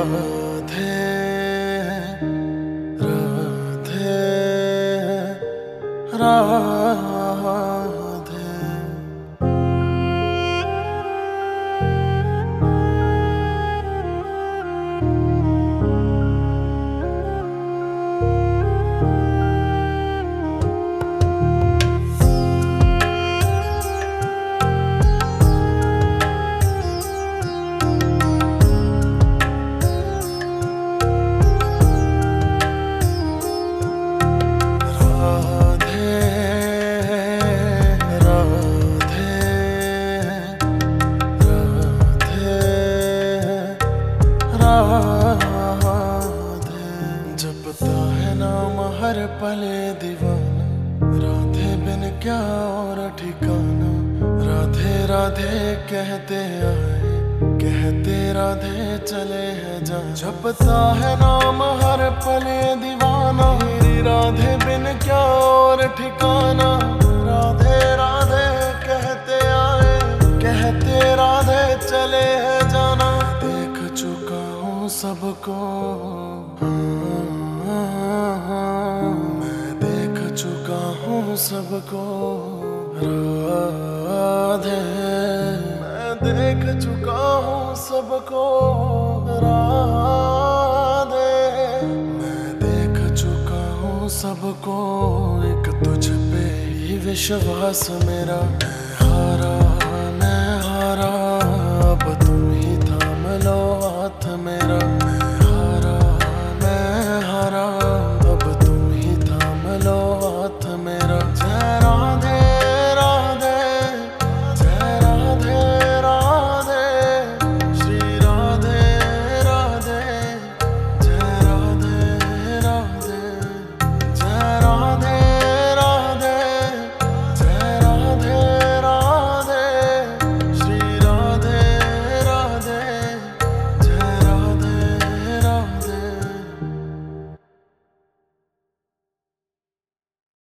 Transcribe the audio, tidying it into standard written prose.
राधे राधे राधे। जपता है नाम हर पले दीवाना, राधे बिन क्या और ठिकाना। राधे राधे कहते आए, कहते राधे चले हैं जा। जपता है नाम हर पले दीवाना, मेरी राधे बिन क्या और ठिकाना। राधे राधे कहते आए, कहते राधे चले हैं जाना। देख चुका हूँ सबको, मैं देख चुका हूँ सबको राधे। मैं देख चुका हूँ सबको राधे। मैं देख चुका हूँ सबको, एक तुझ पे ही विश्वास मेरा। मैं हारा अब तुम ही थाम लो हाथ मेरा।